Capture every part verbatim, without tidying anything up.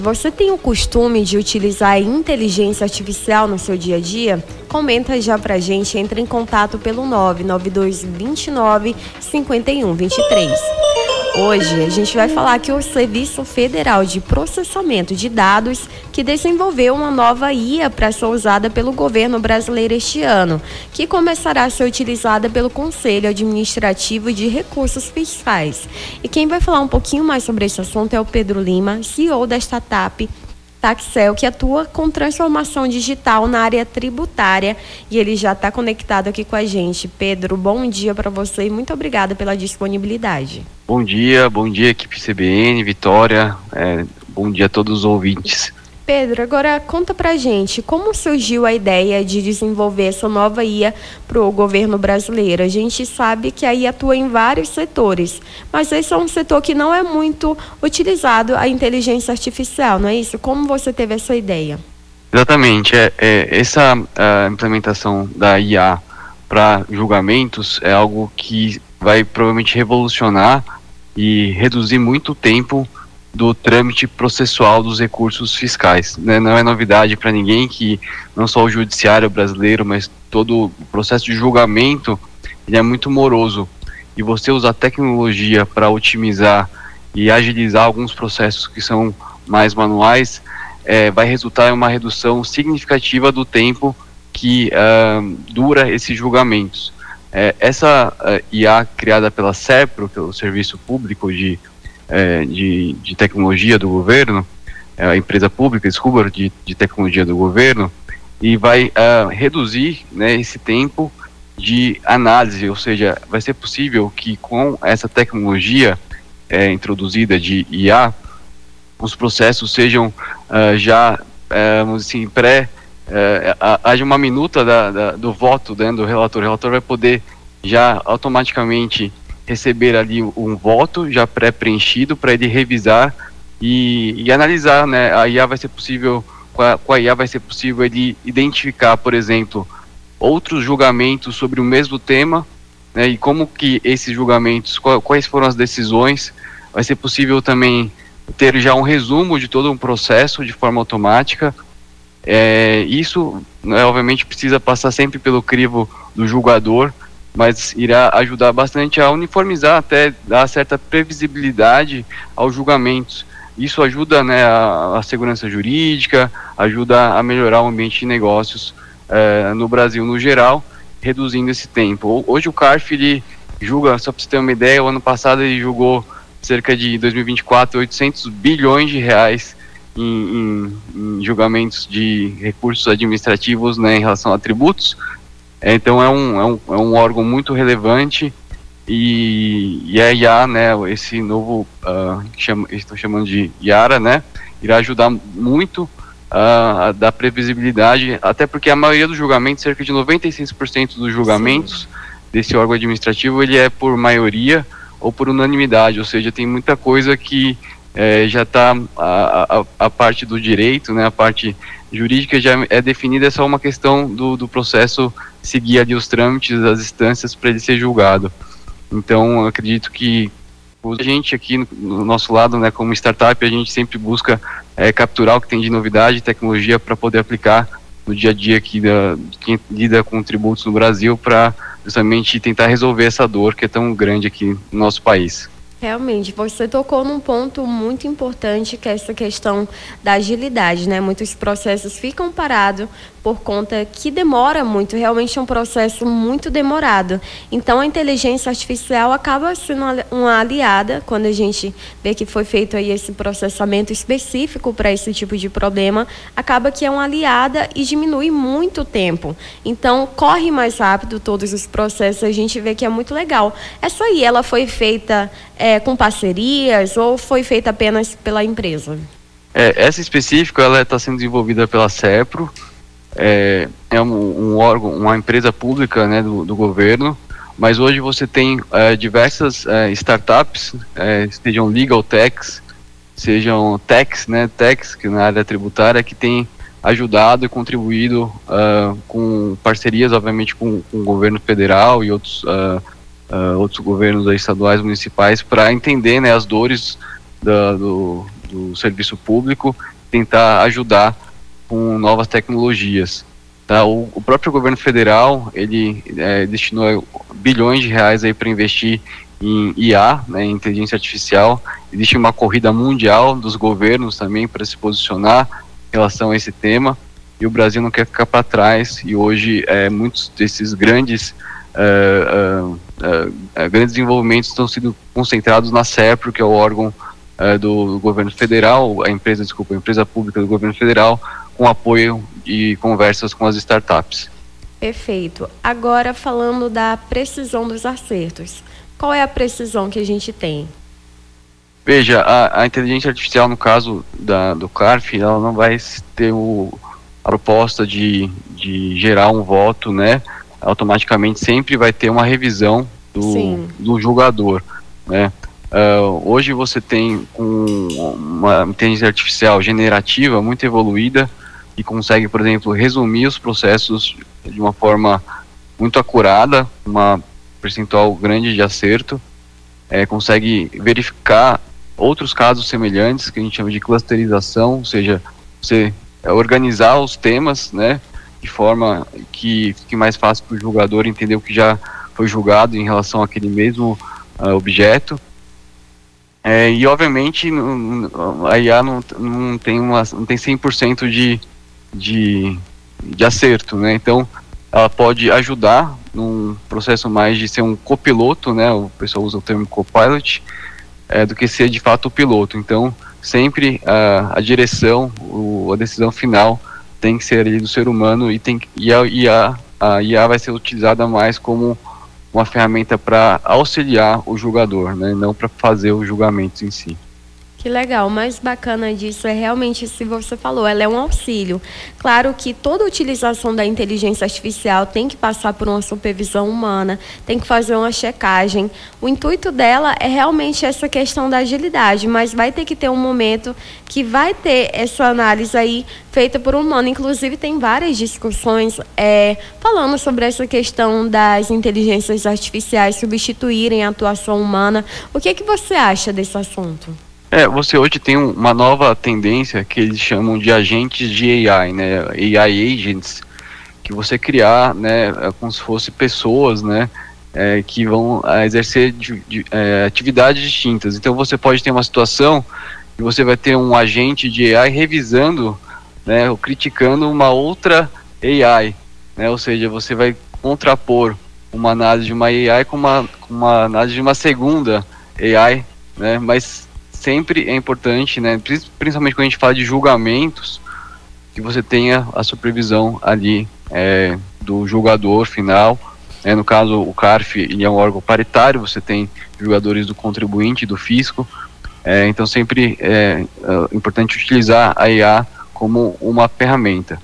Você tem o costume de utilizar a inteligência artificial no seu dia a dia? Comenta já pra gente, entre em contato pelo nove nove dois dois nove, cinco um dois três. Hoje a gente vai falar que o Serviço Federal de Processamento de Dados, que desenvolveu uma nova I A para ser usada pelo governo brasileiro este ano, que começará a ser utilizada pelo Conselho Administrativo de Recursos Fiscais. E quem vai falar um pouquinho mais sobre esse assunto é o Pedro Lima, C E O da startup Taxel, que atua com transformação digital na área tributária, e ele já está conectado aqui com a gente. Pedro, bom dia para você e muito obrigada pela disponibilidade. Bom dia, bom dia equipe C B N, Vitória, é, bom dia a todos os ouvintes. Pedro, agora conta pra gente como surgiu a ideia de desenvolver essa nova I A para o governo brasileiro. A gente sabe que a I A atua em vários setores, mas esse é um setor que não é muito utilizado a inteligência artificial, não é isso? Como você teve essa ideia? Exatamente, é, é, essa a implementação da I A para julgamentos é algo que vai provavelmente revolucionar e reduzir muito o tempo do trâmite processual dos recursos fiscais, né? Não é novidade para ninguém que não só o judiciário brasileiro, mas todo o processo de julgamento ele é muito moroso, e você usar tecnologia para otimizar e agilizar alguns processos que são mais manuais é, vai resultar em uma redução significativa do tempo que uh, dura esses julgamentos. É, essa uh, I A criada pela SERPRO, que é o Serviço Público de É, de, de tecnologia do governo, é, a empresa pública, desculpa, de, de tecnologia do governo, e vai uh, reduzir, né, esse tempo de análise, ou seja, vai ser possível que com essa tecnologia é, introduzida de I A, os processos sejam uh, já, uh, vamos dizer assim, pré, uh, haja uma minuta da, da, do voto, né, do relator. O relator vai poder já automaticamente receber ali um voto já pré-preenchido para ele revisar e, e analisar, né? A I A vai ser possível, com a, com a I A vai ser possível ele identificar, por exemplo, outros julgamentos sobre o mesmo tema, né? E como que esses julgamentos, qual, quais foram as decisões. Vai ser possível também ter já um resumo de todo um processo de forma automática. É, isso, né, obviamente precisa passar sempre pelo crivo do julgador, mas irá ajudar bastante a uniformizar, até dar certa previsibilidade aos julgamentos. Isso ajuda, né, a, a segurança jurídica, ajuda a melhorar o ambiente de negócios eh, no Brasil no geral, reduzindo esse tempo. Hoje o CARF ele julga, só para você ter uma ideia, o ano passado ele julgou cerca de dois mil e vinte e quatro, oitocentos bilhões de reais em, em, em julgamentos de recursos administrativos, né, em relação a tributos. Então é um, é, um, é um órgão muito relevante, e, e a I A, né, esse novo, uh, chama, estou chamando de IARA, né, irá ajudar muito uh, a dar previsibilidade, até porque a maioria dos julgamentos, cerca de noventa e seis por cento dos julgamentos Sim. desse órgão administrativo, ele é por maioria ou por unanimidade, ou seja, tem muita coisa que é, já está, a, a, a parte do direito, né, a parte jurídica já é definida, é só uma questão do, do processo seguir ali os trâmites, as instâncias para ele ser julgado. Então, eu acredito que a gente aqui no, no nosso lado, né, como startup, a gente sempre busca é, capturar o que tem de novidade e tecnologia para poder aplicar no dia a dia aqui da, de quem lida com tributos no Brasil, para justamente tentar resolver essa dor que é tão grande aqui no nosso país. Realmente, você tocou num ponto muito importante, que é essa questão da agilidade, né? Muitos processos ficam parados por conta que demora muito, realmente é um processo muito demorado. Então, a inteligência artificial acaba sendo uma aliada, quando a gente vê que foi feito aí esse processamento específico para esse tipo de problema, acaba que é uma aliada e diminui muito o tempo. Então, corre mais rápido todos os processos, a gente vê que é muito legal. Essa aí, ela foi feita é, com parcerias ou foi feita apenas pela empresa? É, essa específica, ela está sendo desenvolvida pela SERPRO, é, é um, um órgão, uma empresa pública, né, do, do governo, mas hoje você tem é, diversas é, startups, é, sejam legal techs, sejam techs, né, techs, que na área tributária, que tem ajudado e contribuído uh, com parcerias, obviamente, com, com o governo federal e outros, uh, uh, outros governos estaduais, municipais, para entender, né, as dores da, do, do serviço público, tentar ajudar com novas tecnologias. Tá? O, o próprio governo federal, ele é, destinou bilhões de reais aí para investir em I A, né, em inteligência artificial. Existe uma corrida mundial dos governos também para se posicionar em relação a esse tema, e o Brasil não quer ficar para trás, e hoje é, muitos desses grandes uh, uh, uh, grandes desenvolvimentos estão sendo concentrados na SERPRO, que é o órgão uh, do governo federal, a empresa, desculpa, a empresa pública do governo federal, com apoio e conversas com as startups. Perfeito. Agora, falando da precisão dos acertos, qual é a precisão que a gente tem? Veja, a, a inteligência artificial, no caso da, do CARF, ela não vai ter o, a proposta de, de gerar um voto, né? Automaticamente sempre vai ter uma revisão do, do julgador, né? Uh, hoje você tem um, uma inteligência artificial generativa muito evoluída e consegue, por exemplo, resumir os processos de uma forma muito acurada, uma percentual grande de acerto, é, consegue verificar outros casos semelhantes, que a gente chama de clusterização, ou seja, você organizar os temas, né, de forma que fique mais fácil para o julgador entender o que já foi julgado em relação àquele mesmo uh, objeto. É, e obviamente a I A não, não tem uma, não tem cem por cento de, de, de acerto, né? Então ela pode ajudar num processo mais de ser um copiloto, né? O pessoal usa o termo copilot, é, do que ser de fato o piloto. Então sempre a, a direção, o, a decisão final tem que ser ali do ser humano, e, tem, e a, I A, a I A vai ser utilizada mais como uma ferramenta para auxiliar o julgador, né, não para fazer os julgamentos em si. Que legal, o mais bacana disso é realmente, se você falou, ela é um auxílio. Claro que toda utilização da inteligência artificial tem que passar por uma supervisão humana, tem que fazer uma checagem. O intuito dela é realmente essa questão da agilidade, mas vai ter que ter um momento que vai ter essa análise aí feita por um humano. Inclusive tem várias discussões é, falando sobre essa questão das inteligências artificiais substituírem a atuação humana. O que é que você acha desse assunto? É, você hoje tem um, uma nova tendência que eles chamam de agentes de A I, né, A I agents, que você criar, né, como se fossem pessoas, né, é, que vão é, exercer de, de, é, atividades distintas. Então você pode ter uma situação que você vai ter um agente de A I revisando, né, ou criticando uma outra A I, né, ou seja, você vai contrapor uma análise de uma A I com uma, com uma análise de uma segunda A I, né, mas sempre é importante, né, principalmente quando a gente fala de julgamentos, que você tenha a supervisão ali é, do julgador final. É, no caso, o CARF ele é um órgão paritário, você tem julgadores do contribuinte e do fisco, é, então sempre é, é importante utilizar a I A como uma ferramenta.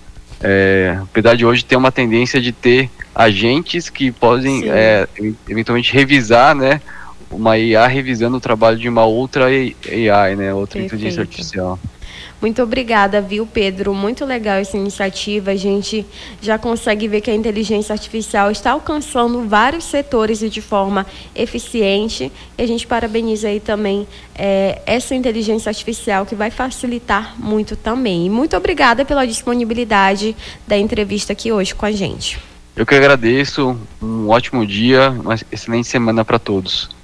É, apesar de hoje ter uma tendência de ter agentes que podem é, eventualmente revisar, né, uma I A revisando o trabalho de uma outra A I, né, outra Perfeito. Inteligência artificial. Muito obrigada, viu, Pedro? Muito legal essa iniciativa. A gente já consegue ver que a inteligência artificial está alcançando vários setores e de forma eficiente. E a gente parabeniza aí também é, essa inteligência artificial, que vai facilitar muito também. E muito obrigada pela disponibilidade da entrevista aqui hoje com a gente. Eu que agradeço. Um ótimo dia, uma excelente semana para todos.